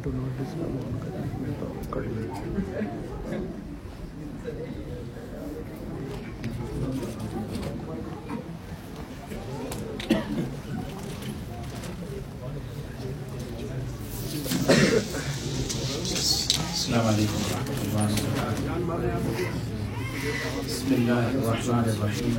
Do not disturb آن کریں تو کر لیں. السلام علیکم ورحمۃ اللہ وبرکاتہ. بسم اللہ الرحمن الرحیم.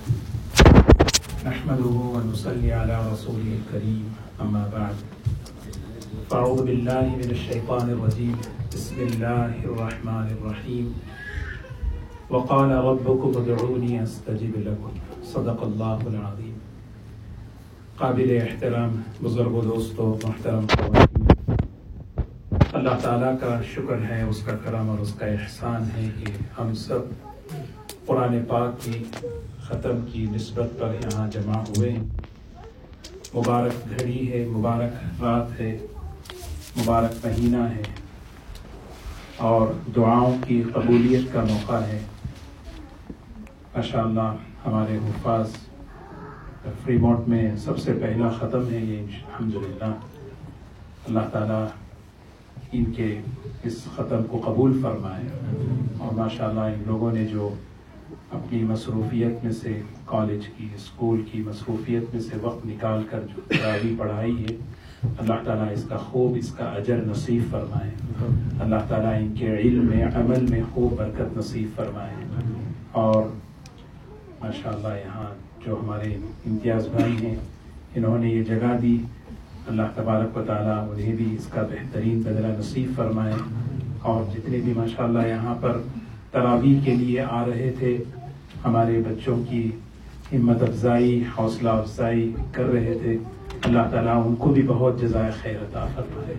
نحمده ونصلي على رسوله الكريم اما بعد. اعوذ باللہ من الشیطان الرجیم. بسم اللہ الرحمن الرحیم. وقال ربكم ادعوني استجب لكم. صدق اللہ العظیم. قابل احترام بزرگ و دوستو، محترم خواتین، اللہ تعالیٰ کا شکر ہے، اس کا کرم اور اس کا احسان ہے کہ ہم سب قرآن پاک کی ختم کی نسبت پر یہاں جمع ہوئے ہیں. مبارک گھڑی ہے، مبارک رات ہے، مبارک مہینہ ہے اور دعاؤں کی قبولیت کا موقع ہے. ماشاءاللہ ہمارے حفاظ فریمونٹ میں سب سے پہلا ختم ہے یہ، الحمدللہ. اللہ تعالیٰ ان کے اس ختم کو قبول فرمائے. اور ماشاءاللہ ان لوگوں نے جو اپنی مصروفیت میں سے، کالج کی، اسکول کی مصروفیت میں سے وقت نکال کر جو تراویح پڑھائی ہے، اللہ تعالیٰ اس کا خوب، اس کا اجر نصیب فرمائے. اللہ تعالیٰ ان کے علم میں، عمل میں خوب برکت نصیب فرمائے. اور ماشاءاللہ یہاں جو ہمارے امتیاز بھائی ہیں، انہوں نے یہ جگہ دی، اللہ تبارک و تعالیٰ انہیں بھی اس کا بہترین بدلہ نصیب فرمائے. اور جتنے بھی ماشاءاللہ یہاں پر تراویح کے لیے آ رہے تھے، ہمارے بچوں کی ہمت افزائی، حوصلہ افزائی کر رہے تھے، اللہ تعالیٰ ان کو بھی بہت جزائے خیر عطا فرمائے.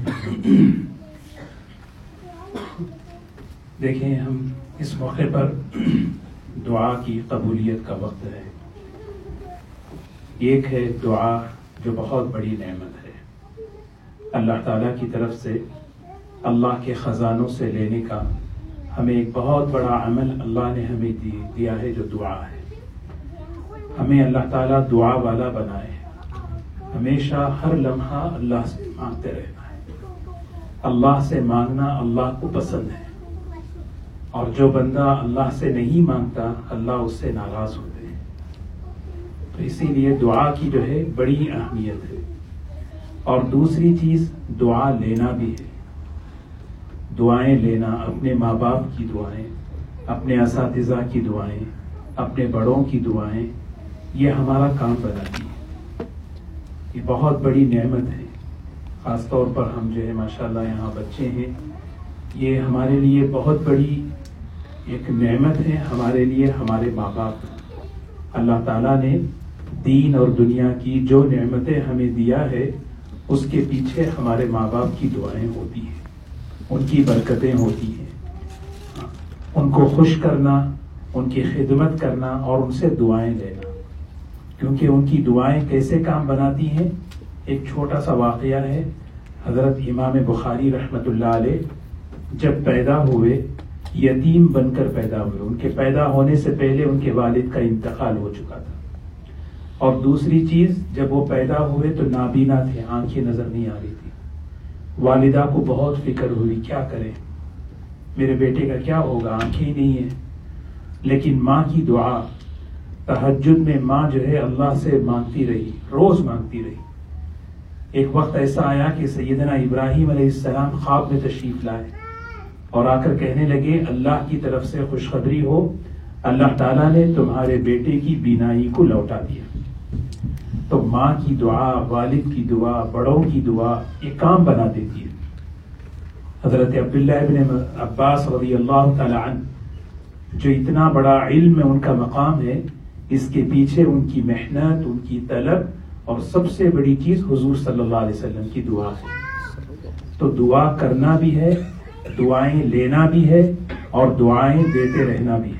دیکھیں، ہم اس موقع پر دعا کی قبولیت کا وقت ہے. ایک ہے دعا جو بہت بڑی نعمت ہے، اللہ تعالیٰ کی طرف سے، اللہ کے خزانوں سے لینے کا ہمیں ایک بہت بڑا عمل اللہ نے ہمیں دیا ہے جو دعا ہے. ہمیں اللہ تعالیٰ دعا والا بنائے. ہمیشہ ہر لمحہ اللہ سے مانگتے رہنا ہے. اللہ سے مانگنا اللہ کو پسند ہے، اور جو بندہ اللہ سے نہیں مانگتا اللہ اس سے ناراض ہوتے ہیں. تو اسی لیے دعا کی جو ہے بڑی اہمیت ہے. اور دوسری چیز دعا لینا بھی ہے. دعائیں لینا، اپنے ماں باپ کی دعائیں، اپنے اساتذہ کی دعائیں، اپنے بڑوں کی دعائیں، یہ ہمارا کام بناتی ہے. یہ بہت بڑی نعمت ہے. خاص طور پر ہم جو ہے ماشاءاللہ یہاں بچے ہیں، یہ ہمارے لیے بہت بڑی ایک نعمت ہے. ہمارے لیے ہمارے ماں باپ، اللہ تعالیٰ نے دین اور دنیا کی جو نعمتیں ہمیں دیا ہے، اس کے پیچھے ہمارے ماں باپ کی دعائیں ہوتی ہیں، ان کی برکتیں ہوتی ہیں. ان کو خوش کرنا، ان کی خدمت کرنا اور ان سے دعائیں لینا. کیونکہ ان کی دعائیں کیسے کام بناتی ہیں. ایک چھوٹا سا واقعہ ہے. حضرت امام بخاری رحمۃ اللہ علیہ جب پیدا ہوئے، یتیم بن کر پیدا ہوئے. ان کے پیدا ہونے سے پہلے ان کے والد کا انتقال ہو چکا تھا. اور دوسری چیز، جب وہ پیدا ہوئے تو نابینا تھے، آنکھیں نظر نہیں آ رہی تھی. والدہ کو بہت فکر ہوئی، کیا کریں، میرے بیٹے کا کیا ہوگا، آنکھیں ہی نہیں ہیں. لیکن ماں کی دعا، تہجد میں ماں جو ہے اللہ سے مانگتی رہی، روز مانگتی رہی. ایک وقت ایسا آیا کہ سیدنا ابراہیم علیہ السلام خواب میں تشریف لائے اور آ کر کہنے لگے، اللہ کی طرف سے خوشخبری ہو، اللہ تعالیٰ نے تمہارے بیٹے کی بینائی کو لوٹا دیا. تو ماں کی دعا، والد کی دعا، بڑوں کی دعا ایک کام بنا دیتی ہے. حضرت عبداللہ ابن عباس رضی اللہ تعالی عنہ، جو اتنا بڑا علم میں ان کا مقام ہے، اس کے پیچھے ان کی محنت، ان کی طلب، اور سب سے بڑی چیز حضور صلی اللہ علیہ وسلم کی دعا ہے. تو دعا کرنا بھی ہے، دعائیں لینا بھی ہے، اور دعائیں دیتے رہنا بھی ہے.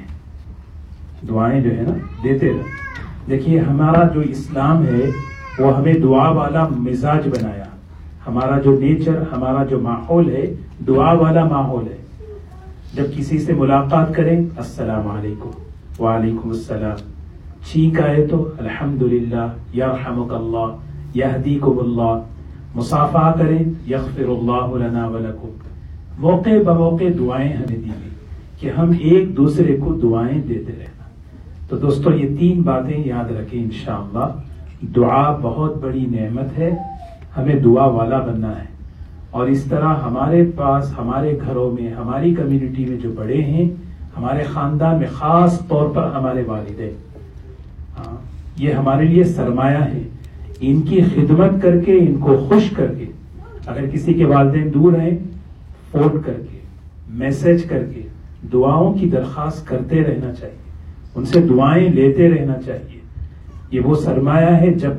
دعائیں جو ہے نا دیتے رہنا. دیکھیے، ہمارا جو اسلام ہے وہ ہمیں دعا والا مزاج بنایا. ہمارا جو نیچر، ہمارا جو ماحول ہے، دعا والا ماحول ہے. جب کسی سے ملاقات کریں، السلام علیکم، وعلیکم السلام. چھینک آئے تو الحمدللہ، یرحمک اللہ، یہدیکم اللہ. مصافحہ کریں، یغفر اللہ لنا ولکم، موقع بموقع دعائیں ہمیں دی گئی کہ ہم ایک دوسرے کو دعائیں دیتے رہنا۔ تو دوستو یہ 3 باتیں یاد رکھیں انشاءاللہ۔ دعا بہت بڑی نعمت ہے، ہمیں دعا والا بننا ہے، اور اس طرح ہمارے پاس، ہمارے گھروں میں، ہماری کمیونٹی میں جو بڑے ہیں، ہمارے خاندان میں، خاص طور پر ہمارے والدین، یہ ہمارے لیے سرمایہ ہے۔ ان کی خدمت کر کے، ان کو خوش کر کے، اگر کسی کے والدین دور ہیں، فون کر کے، میسج کر کے دعاؤں کی درخواست کرتے رہنا چاہیے، ان سے دعائیں لیتے رہنا چاہیے۔ یہ وہ سرمایہ ہے، جب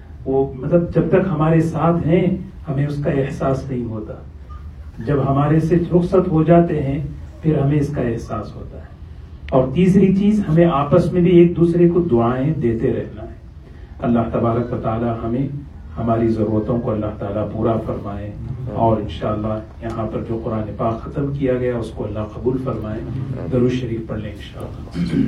تک ہمارے ساتھ ہیں ہمیں اس کا احساس نہیں ہوتا، جب ہمارے سے رخصت ہو جاتے ہیں پھر ہمیں اس کا احساس ہوتا ہے۔ اور تیسری چیز، ہمیں آپس میں بھی ایک دوسرے کو دعائیں دیتے رہنا ہے۔ اللہ تبارک و تعالی ہمیں ہماری ضرورتوں کو اللہ تعالیٰ پورا فرمائے، اور انشاءاللہ یہاں پر جو قرآن پاک ختم کیا گیا اس کو اللہ قبول فرمائے۔ درود شریف پڑھ لیں انشاءاللہ۔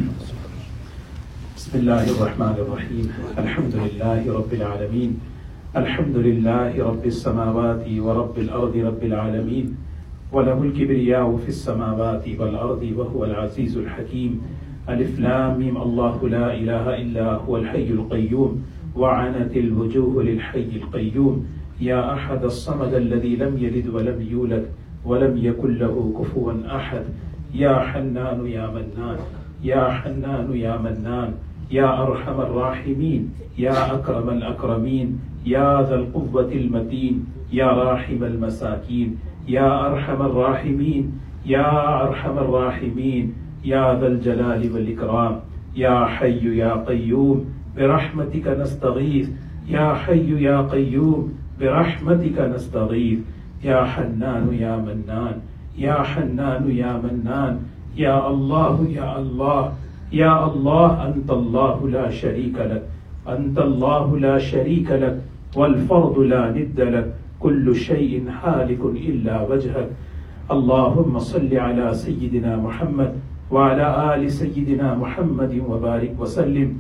بسم اللہ الرحمن الرحیم، الحمد للہ رب العالمین، الحمد للہ رب السماوات ورب الارض رب العالمین، وله الكبرياء في السماوات والارض وهو العزيز الحكيم۔ الف لام میم، اللہ لا الہ الا هو الحي القيوم، وعنت الوجوه للحي القيوم، یا احد الصمد الذي لم يلد ولم يولد ولم يكن له كفوا احد، یا حنان یا منان، یا حنان یا منان، یا ارحم الراحمین، یا اکرم الاکرمین، یا ذا القوة المتین، یا راحم المساکین، یا ارحم الراحمین، یا ارحم الراحمین، یا ذا الجلال والاکرام، یا حی یا قیوم برحمتک نستغیث، یا حی یا قیوم برحمتک نستغیث، یا حنان یا منان، یا حنان یا منان، یا اللہ یا اللہ، یا اللہ، انت اللہ لا شریک لک، انت اللہ لا شریک لک، والفرد لا ند لک، كل شيء هالك إلا وجهك، اللهم صل على سيدنا محمد وعلى آل سيدنا محمد وبارك وسلم،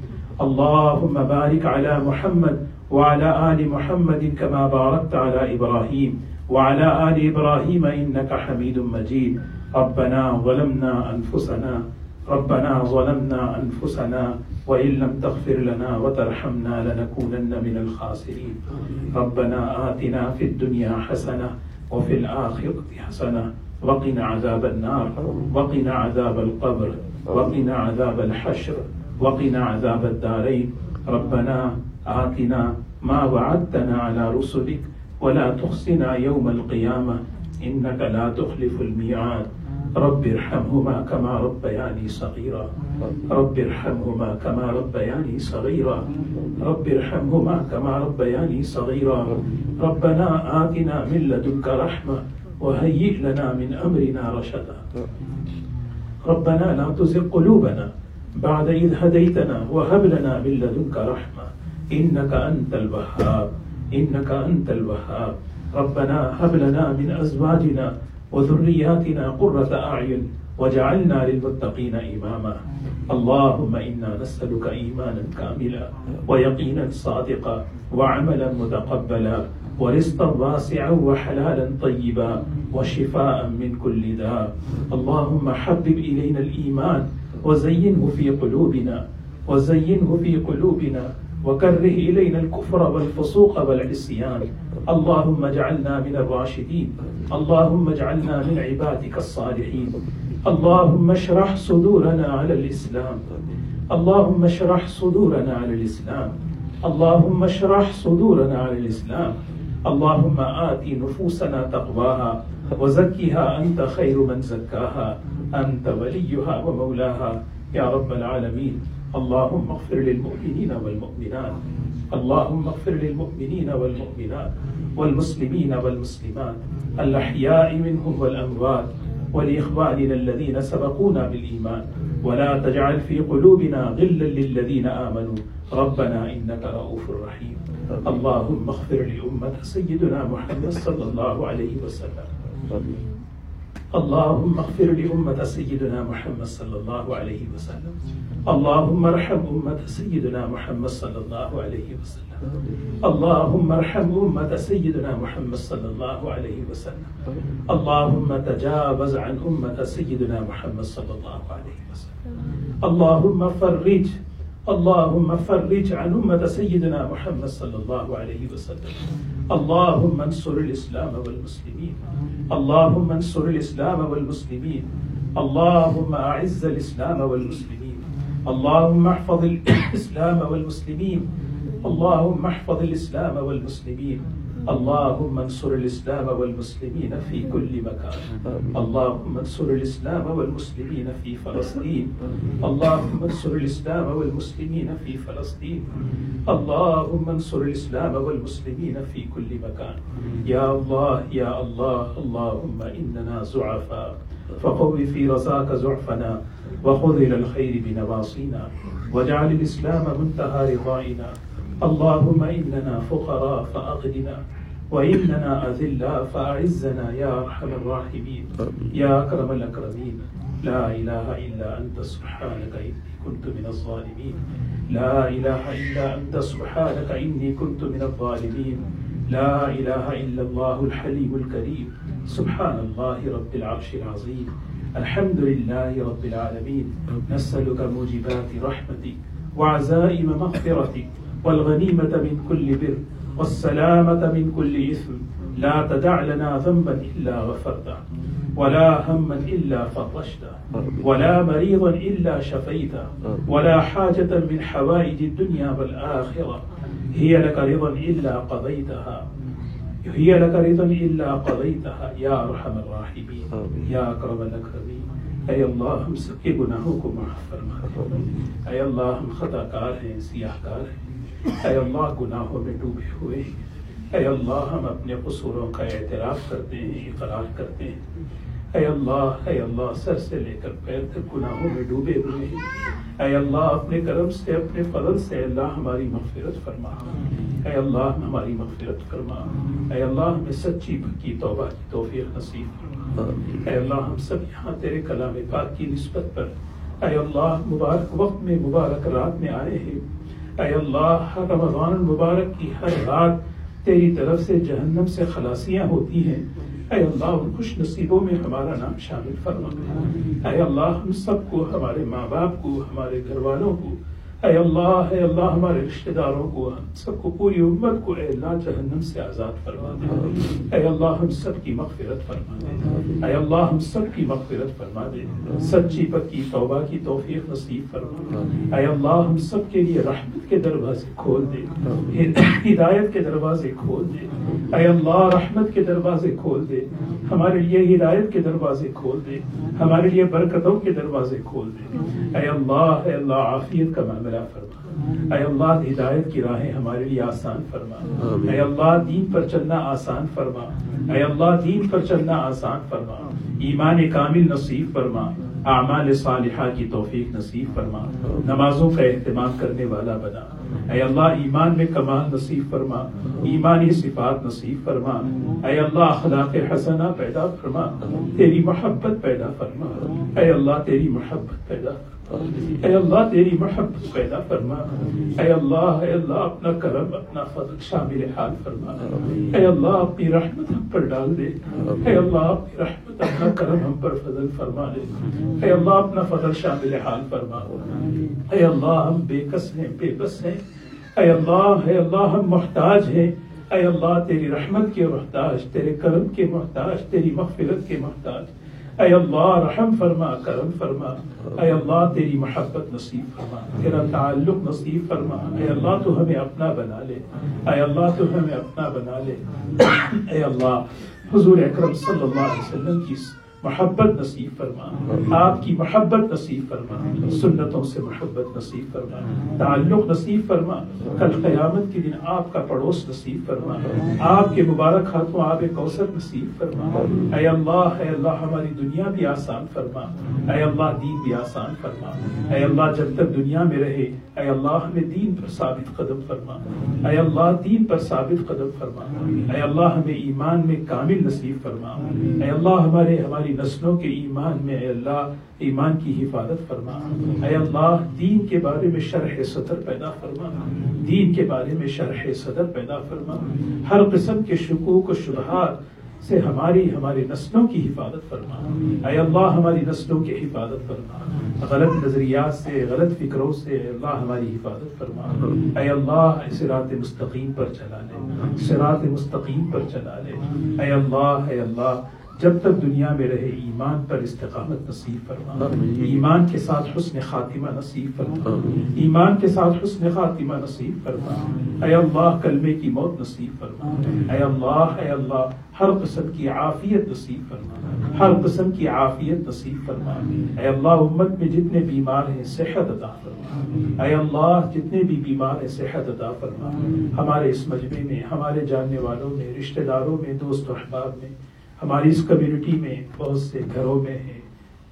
اللهم بارك على محمد وعلى آل محمد كما باركت على إبراهيم وعلى آل إبراهيم إنك حميد مجيد، ربنا ظلمنا أنفسنا، ربنا ظلمنا أنفسنا وإن لم تغفر لنا وترحمنا لنكونن من الخاسرين، ربنا آتنا في الدنيا حسنة وفي الآخرة حسنة وقنا عذاب النار، وقنا عذاب القبر، وقنا عذاب الحشر، وقنا عذاب الدارين، ربنا آتنا ما وعدتنا على رسلك ولا تخزنا يوم القيامة إنك لا تخلف الميعاد، رب ارحمهما كما ربياني صغيرا، رب ارحمهما كما ربياني صغيرا، رب ارحمهما كما ربياني صغيرا، ربنا آتنا من لدنك رحمة وهيئ لنا من أمرنا رشدا، ربنا لا تزغ قلوبنا بعد إذ هديتنا وهب لنا من لدنك رحمة إنك أنت الوهاب، إنك أنت الوهاب، ربنا هب لنا من أزواجنا وذرياتنا قرة أعين وجعلنا للمتقين إماما، اللهم إنا نسألك إيمانا كاملا ويقينا صادقا وعملا متقبلا ورزقا واسعا وحلالا طيبا وشفاء من كل داء، اللهم حبب إلينا الإيمان وزينه في قلوبنا، وزينه في قلوبنا وكره إلينا الكفر والفسوق والعصيان، اللهم اجعلنا من الراشدين، اللهم اجعلنا من عبادك الصالحين، اللهم اشرح صدورنا على الإسلام، اللهم اشرح صدورنا على الإسلام، اللهم اشرح صدورنا على الإسلام، اللهم آت نفوسنا تقواها وزكها أنت خير من زكاها، أنت وليها ومولاها يا رب العالمين، اللهم اغفر للمؤمنين والمؤمنات، اللهم اغفر للمؤمنين والمؤمنات والمسلمين والمسلمات الأحياء منهم والأموات، ولإخواننا الذين سبقونا بالإيمان، ولا تجعل في قلوبنا غلا للذين آمنوا ربنا إنك رؤوف رحيم، اللهم اغفر لأمة سيدنا محمد صلى الله عليه وسلم. اللهم اغفر لأمة سيدنا محمد صلى الله عليه وسلم. اللهم ارحم أمة سيدنا محمد صلى الله عليه وسلم. اللهم ارحم أمة سيدنا محمد صلى الله عليه وسلم. اللهم تجاوز عن أمة سيدنا محمد صلى الله عليه وسلم. اللهم فرج عن أمة سيدنا محمد صلى الله عليه وسلم. اللهم انصر الإسلام والمسلمين. اللهم انصر الإسلام والمسلمين. اللهم أعز الإسلام والمسلمين. اللهم احفظ الإسلام والمسلمين. اللهم احفظ الإسلام والمسلمين. اللهم انصر الإسلام والمسلمين في كل مكان. اللهم انصر الإسلام والمسلمين في فلسطين. اللهم انصر الإسلام والمسلمين في فلسطين. اللهم انصر الإسلام والمسلمين في كل مكان. يا الله يا الله. اللهم إننا ضعفاء فقو في رضاك ضعفنا وخذ إلى الخير بنواصينا واجعل الإسلام منتهى رضائنا. اللهم إننا فقراء فأغننا وإننا أذلاء فأعزنا يا أرحم الراحمين يا أكرم الأكرمين. لا إله إلا أنت سبحانك إني كنت من الظالمين. لا إله إلا أنت سبحانك إني كنت من الظالمين. لا إله إلا الله الحليم الكريم. سبحان الله رب العرش العظيم. الحمد لله رب العالمين. نسألك موجبات رحمتك وعزائم مغفرتك والغنيمة من كل بر والسلامة من كل إثم. لا تدع لنا ذنبا إلا غفرته ولا هما إلا فرجته ولا مريضا إلا شفيته ولا حاجة من حوائج الدنيا والآخرة هي لك رضا إلا قضيتها يا أرحم الراحمين يا أكرم الأكرمين. اے اللہ ہم سب کے گناہوں کو معاف فرما دے. اے اللہ ہم خطا کار ہیں، سیاہ کار ہیں. اے اللہ گناہوں میں ڈوبے ہوئے ہیں. اے اللہ ہم اپنے قصوروں کا اعتراف کرتے ہیں، اقرار کرتے ہیں. اے اللہ سر سے لے کر پیر تک گناہوں میں ڈوبے ہوئے ہیں. اے اللہ اپنے کرم سے اپنے فضل سے اللہ ہماری مغفرت فرما. اے اللہ ہماری مغفرت فرما. اے اللہ ہمیں سچی پکی توبہ کی توفیق نصیب فرما. اے اللہ ہم سب یہاں تیرے کلام پاک کی نسبت پر اے اللہ مبارک وقت میں مبارک رات میں آئے ہیں. اے اللہ ہر رمضان المبارک کی ہر رات تیری طرف سے جہنم سے خلاصیاں ہوتی ہیں. اے اللہ ان خوش نصیبوں میں ہمارا نام شامل فرما. اے اللہ ہم سب کو، ہمارے ماں باپ کو، ہمارے گھر والوں کو، اے اللہ ہمارے رشتہ داروں کو، ہم سب کو، پوری امت کو اے اللہ جہنم سے آزاد فرما دے. اے اللہ ہم سب کی مغفرت فرما دے. اے اللہ ہم سب کی مغفرت فرما دے. سچی پکی توبہ کی توفیق نصیب فرما. اے اللہ ہم سب کے لیے رحمت کے دروازے کھول دے، ہدایت کے دروازے کھول دے. اے اللہ رحمت کے دروازے کھول دے، ہمارے لیے ہدایت کے دروازے کھول دے، ہمارے لیے برکتوں کے دروازے کھول دے. اے اللہ عافیت کا معاملہ فرما. اے اللہ ہدایت کی راہیں ہمارے لیے آسان فرما. اے اللہ دین پر چلنا آسان فرما. اے اللہ دین پر چلنا آسان فرما. ایمان کامل نصیب فرما. اعمال صالحہ کی توفیق نصیب فرما. نمازوں کا اہتمام کرنے والا بنا. اے اللہ ایمان میں کمال نصیب فرما. ایمانی صفات نصیب فرما. اے اللہ اخلاق حسنہ پیدا فرما. تیری محبت پیدا فرما. اے اللہ تیری محبت پیدا فرما. اے اللہ تیری محبت پیدا فرما. اے اللہ اپنا کرم اپنا فضل شامل حال فرما. اے اللہ اپنی رحمت ہم پر ڈال دے. اے اللہ اپنی رحمت اپنا کرم ہم پر فضل فرما دے. اے اللہ اپنا فضل شامل حال فرما. اے اللہ ہم بے کس ہیں، بے بس ہیں. اے اللہ ہم محتاج ہیں. اے اللہ تیری رحمت کے محتاج، تیرے کرم کے محتاج، تیری مغفرت کے محتاج. اے اللہ رحم فرما، کرم فرما. اے اللہ تیری محبت نصیب فرما، تیرا تعلق نصیب فرما. اے اللہ تو ہمیں اپنا بنا لے. اے اللہ تو ہمیں اپنا بنا لے. اے اللہ حضور اکرم صلی اللہ علیہ وسلم کی محبت نصیب فرما، آپ کی محبت نصیب فرما، سنتوں سے محبت نصیب فرما، تعلق نصیب فرما. کل قیامت کے دن آپ کا پڑوس نصیب فرما، آپ کے مبارک ہاتھوں آب کوثر نصیب فرما. اے اللہ ہماری دنیا بھی آسان فرما. اے اللہ دین بھی آسان فرما. اے اللہ جب تک دنیا میں رہے اے اللہ ہمیں دین پر ثابت قدم فرما. اے اللہ دین پر ثابت قدم فرما. اے اللہ ہمیں ایمان میں کامل نصیب فرما. اے اللہ ہماری ہماری نسلوں کے ایمان میں اے اللہ ایمان کی حفاظت فرما. اے اللہ دین کے بارے میں شرح صدر پیدا فرما. دین کے بارے میں شرح صدر پیدا فرما. ہر قسم کے شکوک و شبہات سے ہماری نسلوں کی حفاظت فرما. اے اللہ ہماری نسلوں کی حفاظت فرما. غلط نظریات سے غلط فکروں سے اے اللہ ہماری حفاظت فرما. اے اللہ صراط مستقیم پر چلا لے. صراط مستقیم پر چلا لے. اے اللہ جب تک دنیا میں رہے ایمان پر استقامت نصیب فرما. ایمان کے ساتھ حسن خاتمہ نصیب فرما. ایمان کے ساتھ حسن خاتمہ نصیب فرما. اے اللہ کلمے کی موت نصیب فرما. اے اللہ ہر قسم کی عافیت نصیب فرما. ہر قسم کی عافیت نصیب فرما. اے اللہ امت میں جتنے بیمار ہیں صحت عطا فرما. اے اللہ جتنے بھی بیمار ہیں صحت عطا فرما. ہمارے اس مجمع میں ہمارے جاننے والوں میں رشتہ داروں میں دوست و احباب میں ہماری اس کمیونٹی میں بہت سے گھروں میں ہیں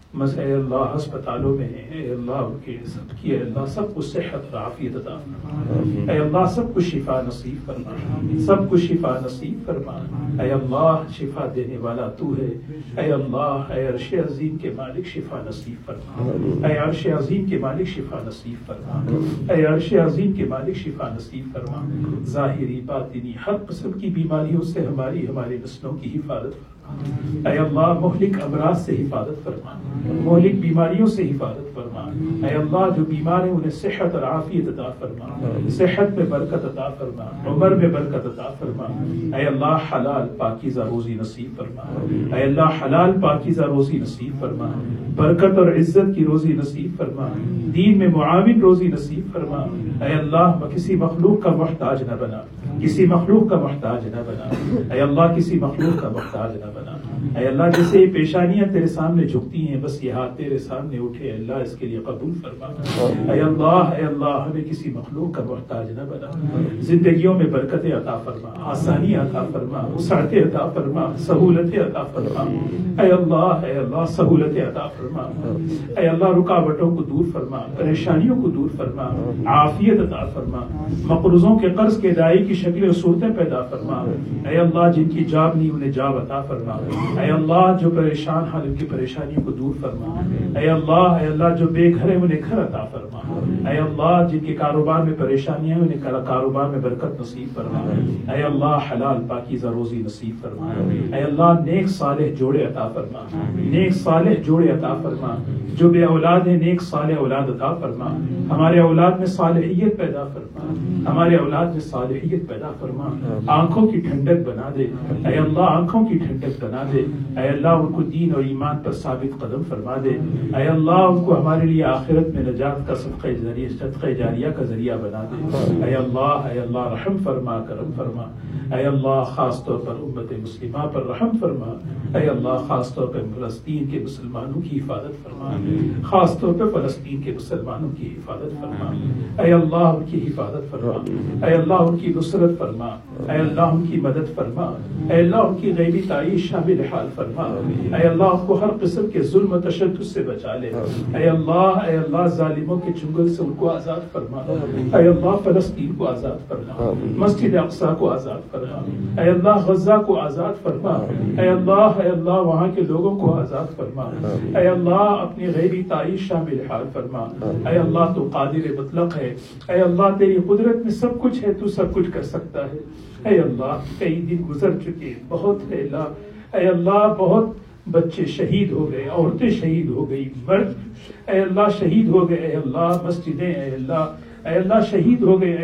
اے اللہ ہسپتالوں میں ہیں. اے اللہ ان کے سب کی اے اللہ سب کو صحت اور عافیت عطا فرما. اے اللہ سب کو شفا نصیب فرما. سب کو شفا نصیب فرما. اے اللہ شفا دینے والا تو ہے. اے اللہ اے عرش عظیم کے مالک شفا نصیب فرما. اے عرش عظیم کے مالک شفا نصیب فرما. اے عرش عظیم کے مالک شفا نصیب فرما. ظاہری باطنی ہر قسم کی بیماریوں سے ہماری نسلوں کی حفاظت فرما. اے اللہ مہلک امراض سے حفاظت فرما. مہلک بیماریوں سے حفاظت فرما. اے اللہ جو بیمار ہیں انہیں صحت اور عافیت عطا فرما. صحت میں برکت عطا فرما. عمر میں برکت عطا فرما. اے اللہ حلال پاکیزہ روزی نصیب فرما. اے اللہ حلال پاکیزہ روزی نصیب فرما. برکت اور عزت کی روزی نصیب فرما. دین میں معاون روزی نصیب فرما. اے اللہ کسی مخلوق کا محتاج نہ بنا. کسی مخلوق کا محتاج نہ بنا. اے اللہ کسی مخلوق کا محتاج نہ بنا. اے اللہ جیسے یہ پیشانیاں تیرے سامنے جھکتی ہیں بس یہ ہاتھ تیرے سامنے اٹھے. اللہ اس کے لیے قبول فرما. اے اللہ ہمیں کسی مخلوق کا محتاج نہ بنا. زندگیوں میں برکتیں عطا فرما. آسانی عطا فرما. وسعتیں عطا فرما. سہولتیں عطا فرما. اے اللہ سہولتیں عطا فرما. اے اللہ رکاوٹوں کو دور فرما. پریشانیوں کو دور فرما. عافیت عطا فرما. مقروضوں کے قرض کے ادائیگی کی شکلیں و صورتیں پیدا فرما. اے اللہ جن کی جاب نہیں انہیں جاب عطا فرما. اے اللہ جو پریشان ہیں ان کی پریشانیوں کو دور فرما. اے اللہ جو بے گھر ہیں انہیں گھر عطا فرما. اے اللہ جن کے کاروبار میں پریشانیاں ہیں انہیں کاروبار میں برکت نصیب فرما. اے اللہ حلال پاکیزہ روزی نصیب فرما. اے اللہ نیک صالح جوڑے عطا فرما. نیک صالح جوڑے عطا فرما. جو بے اولاد ہیں نیک صالح اولاد عطا فرما. ہمارے اولاد میں صالحیت پیدا فرما. ہمارے اولاد میں صالحیت پیدا فرما. آنکھوں کی ٹھنڈک بنا دے. اے اللہ آنکھوں کی ٹھنڈک بنا دے. اے اللہ ان کو دین اور ایمان پر ثابت قدم فرما دے. اے اللہ ان کو ہمارے لیے آخرت میں نجات کا صدقہ جاریہ کا ذریعہ بنا دے. اے اللہ رحم فرما کرم فرما. اے اللہ خاص طور پر امت مسلمہ پر رحم فرما. اے اللہ خاص طور پر فلسطین کے مسلمانوں کی حفاظت فرما. خاص طور پر فلسطین کے مسلمانوں کی حفاظت فرما. اے اللہ ان کی حفاظت فرما. اے اللہ ان کی نصرت فرما. اے اللہ ان کی مدد فرما. اے اللہ ان کی غیبی تائید شامل حال فرما. اے اللہ ان کو ہر قسم کے ظلم و تشدد سے بچا لے. اے اللہ ظالموں کے چنگل سے ان کو آزاد فرما. اے اللہ فلسطین کو آزاد فرما. مسجد اقصی کو آزاد فرما. اے اللہ غزہ کو آزاد فرما. اے اللہ وہاں کے لوگوں کو آزاد فرما. اے اللہ اپنی غیبی تائید شامل حال فرما. اے اللہ تو قادر مطلق ہے. اے اللہ تیری قدرت میں سب کچھ ہے. تو سب کچھ کر سکتا ہے. اے اللہ کئی دن گزر چکے بہت ہے اللہ. اے اللہ بہت بچے شہید ہو گئے. عورتیں شہید ہو گئی. مرد اے اللہ شہید ہو گئے. اے اللہ مسجدیں اے اللہ شہید ہو گئے.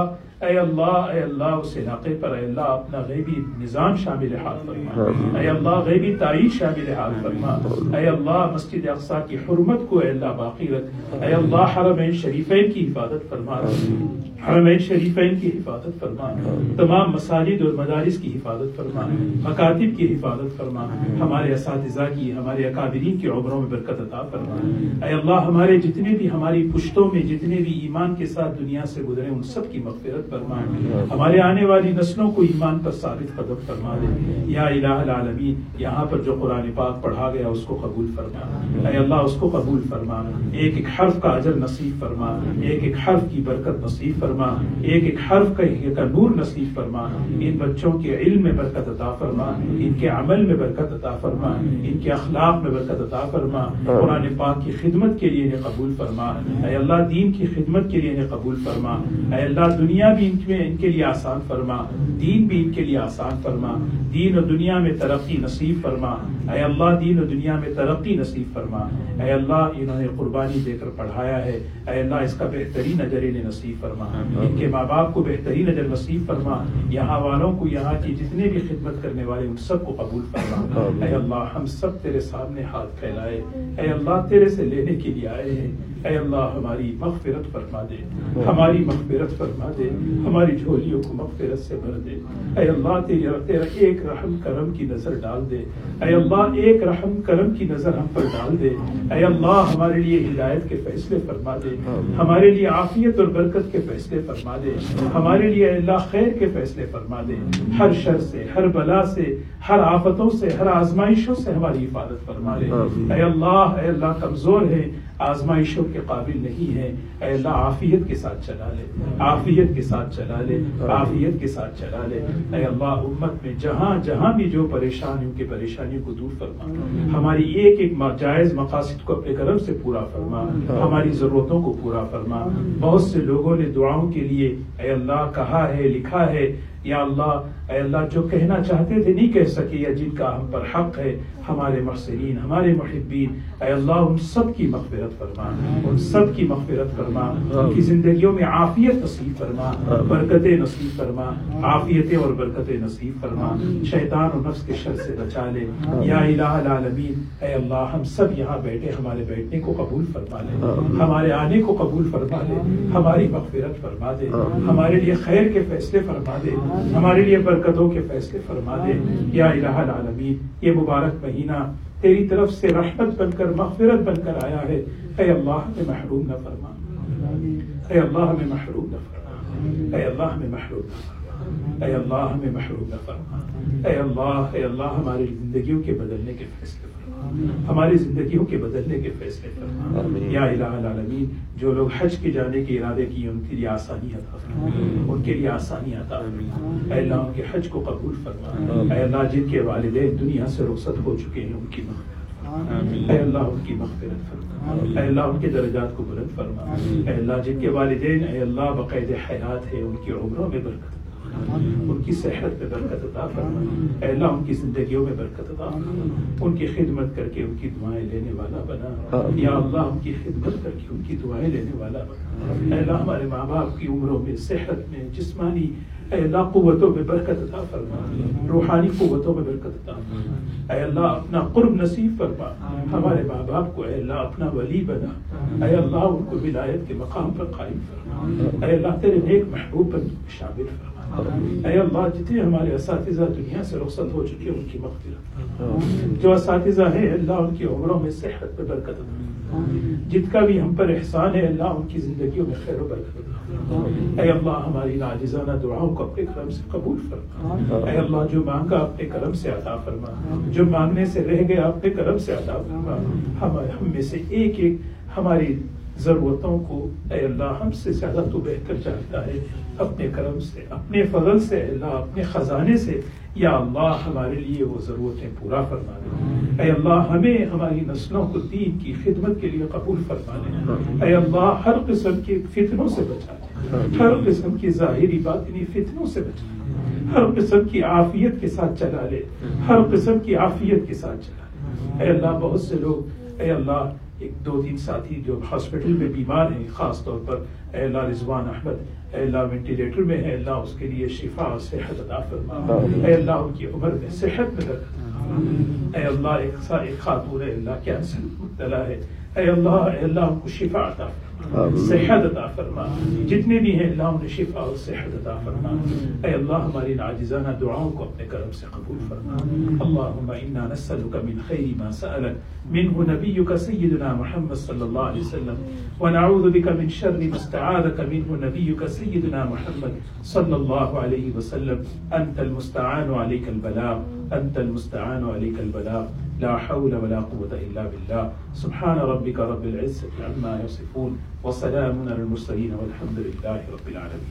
اے اللہ اس علاقے پر اے اللہ اپنا غیبی نظام شامل حال فرما. اے اللہ غیبی تائید شامل حال فرما. اے اللہ مسجد اقصی کی حرمت کو اے اللہ باقی رکھ. اے اللہ حرمین شریفین کی حفاظت فرما. حرمین شریفین کی حفاظت فرما. تمام مساجد اور مدارس کی حفاظت فرما. مکاتب کی حفاظت فرما. ہمارے اساتذہ کی ہمارے اکابرین کی عمروں میں برکت عطا فرما. اے اللہ ہمارے جتنے بھی ہماری پشتوں میں جتنے بھی ایمان کے ساتھ دنیا سے گزرے ان سب کی مغفرت فرما. ہمارے آنے والی نسلوں کو ایمان پر ثابت قدم فرما دے. یا الہ العالمین یہاں پر جو قرآن پاک پڑھا گیا اس کو قبول فرما. اے اللہ اس کو قبول فرما. ایک ایک حرف کا اجر نصیب فرما. ایک ایک حرف کی برکت نصیب فرما. فرما، ایک ایک حرف کا نور نصیب فرما، ان بچوں کے علم میں برکت عطا فرما، ان کے عمل میں برکت عطا فرما، ان کے اخلاق میں برکت عطا فرما، قرآن پاک کی خدمت کے لیے انہیں قبول فرما، اے اللہ دین کی خدمت کے لیے انہیں قبول فرما، اے اللہ دنیا بھی ان کے لیے آسان فرما، دین بھی ان کے لیے آسان فرما، دین و دنیا میں ترقی نصیب فرما، اے اللہ دین و دنیا میں ترقی نصیب فرما، اے اللہ انہوں نے قربانی دے کر پڑھایا ہے، اے اللہ اس کا بہترین اجر انہیں نصیب فرما، ان کے ماں باپ کو بہترین اجر نصیب فرما، یہاں والوں کو، یہاں کی جتنے بھی خدمت کرنے والے ان سب کو قبول فرما، اے اللہ ہم سب تیرے سامنے ہاتھ پھیلائے، اے اللہ تیرے سے لینے کے لیے آئے ہیں، اے اللہ ہماری مغفرت فرما دے، ہماری مغفرت فرما دے، ہماری جھولیوں کو مغفرت سے بھر دے، اے اللہ تیرا ایک رحم کرم کی نظر ڈال دے، اے اللہ ایک رحم کرم کی نظر ہم پر ڈال دے، اے اللہ ہمارے لیے ہدایت کے فیصلے فرما دے، ہمارے لیے عافیت اور برکت کے فیصلے فرما دے، ہمارے لیے اللہ خیر کے فیصلے فرما دے، ہر شر سے، ہر بلا سے، ہر آفتوں سے، ہر آزمائشوں سے ہماری حفاظت فرما دے، اے اللہ کمزور ہے، آزمائشوں کے قابل نہیں ہے، اے اللہ عافیت کے ساتھ چلا لے، عافیت کے ساتھ چلا لے، عافیت کے ساتھ چلا لے، اے اللہ امت میں جہاں جہاں بھی جو پریشان ہیں ان کی پریشانیوں کو دور فرما، ہماری ایک ایک جائز مقاصد کو اپنے کرم سے پورا فرما، ہماری ضرورتوں کو پورا فرما، بہت سے لوگوں نے دعاؤں کے لیے اے اللہ کہا ہے، لکھا ہے، یا اللہ اے اللہ جو کہنا چاہتے تھے نہیں کہہ سکے، یا جن کا ہم پر حق ہے، ہمارے محسنین، ہمارے محبین، اے اللہ ان سب کی مغفرت فرما، ان سب کی مغفرت فرما، ان کی زندگیوں میں عافیت نصیب فرما، برکتیں نصیب فرما، عافیتیں اور برکتیں نصیب فرما، شیطان اور نفس کے شر سے بچا لے، یا الہ العالمین، اے اللہ ہم سب یہاں بیٹھے، ہمارے بیٹھنے کو قبول فرما لے، ہمارے آنے کو قبول فرما لے، ہماری مغفرت فرما دے، ہمارے لیے خیر کے فیصلے فرما دے، ہمارے لیے برکتوں کے فیصلے فرما دے، یا الہ العالمین یہ مبارک مہینہ تیری طرف سے رحمت بن کر، مغفرت بن کر آیا ہے، اے اللہ ہمیں محروم نہ فرما، اے اللہ ہمیں محروم نہ فرما، اے اللہ ہمیں محروم نہ فرما، اے اللہ ہمیں محروم نہ فرما، اے اللہ ہماری زندگیوں کے بدلنے کے فیصلے فرما، ہماری زندگیوں کے بدلنے کے فیصلے فرما، یا الہ العالمین جو لوگ حج کے جانے کے ارادے کیے ان کے لیے آسانی عطا فرما، ان کے لیے آسانی عطا فرما، اے اللہ ان کے حج کو قبول فرما، اے اللہ جن کے والدین دنیا سے رخصت ہو چکے ہیں ان کی مغفرت فرما، اے اللہ ان کی مغفرت فرما، اے اللہ ان کے درجات کو بلند فرما، اے اللہ جن کے والدین اے اللہ بقید حیات ہے ان کی عمروں میں برکت، ان کی صحت میں برکت عطا فرما، اے اللہ ان کی زندگیوں میں برکت عطا فرما، ان کی خدمت کر کے ان کی دعائیں لینے والا بنا، یا اللہ ان کی خدمت کر کے ان کی دعائیں لینے والا بنا، اے اللہ ہمارے ماں باپ کی عمروں میں، صحت میں، جسمانی اے اللہ قوتوں میں برکت عطا فرما، روحانی قوتوں میں برکت عطا فرما، اے اللہ اپنا قرب نصیب فرما، ہمارے ماں باپ کو اے اللہ اپنا ولی بنا، اے اللہ ان کو ولایت کے مقام پر قائم فرما، اے اللہ تیرے نیک محبوب بندوں میں شامل فرما، اے اللہ جتنے ہمارے اساتذہ دنیا سے رخصت ہو چکے ان کی مغفرت، جو اساتذہ ہیں اللہ ان کی عمروں میں صحت میں برکت عطا، جن کا بھی ہم پر احسان ہے اللہ ان کی زندگیوں میں خیر و برکت عطا، اے اللہ ہماری ناجزانہ دعاؤں کو اپنے کرم سے قبول فرما، اے اللہ جو مانگا اپنے کرم سے عطا فرما، جو مانگنے سے رہ گیا اپنے کرم سے عطا فرما، ہم میں سے ایک ایک ہماری ضرورتوں کو اے اللہ ہم سے زیادہ تو بہتر جانتا ہے، اپنے کرم سے، اپنے فضل سے، اللہ اپنے خزانے سے یا اللہ ہمارے لیے وہ ضرورتیں پورا فرما دے، اے اللہ ہمیں ہماری نسلوں کو دین کی خدمت کے لیے قبول فرما دے، اے اللہ ہر قسم کے فتنوں سے بچا دے، ہر قسم کی ظاہری باطنی فتنوں سے بچا دے، ہر قسم کی عافیت کے ساتھ چلا لے، ہر قسم کی عافیت کے ساتھ چلا لے، اے اللہ بہت سے لوگ اے اللہ ایک دو تین ساتھی جو ہاسپٹل میں بیمار ہیں، خاص طور پر اے اللہ رضوان احمد اے اللہ وینٹیلیٹر میں ہے، اللہ اس کے لیے شفا اور صحت عطا فرما، اے اللہ ان کی عمر میں صحت میں برکت عطا، اے اللہ ایک خاتون ہے اللہ کینسر مبتلا ہے، اے اللہ ان کو شفا عطا فرما، صحت عطا فرما، جتنے بھی ہیں اللہ انہیں شفا اور صحت عطا فرما، اے اللہ ہماری ناجزانہ دعاؤں کو اپنے کرم سے قبول فرما، اللہم انا نسألک من خیر ما سألک منہ نبیک سیدنا محمد صلی اللہ علیہ وسلم ونعوذ بک من شر ما استعاذک منہ نبیک سیدنا محمد صلی اللہ علیہ وسلم، انت المستعان علیک البلاغ، انت المستعان علیک البلاغ، لا حول ولا قوة إلا بالله. سبحان ربك رب العزة عما يصفون وسلام على المرسلين والحمد لله رب العالمين.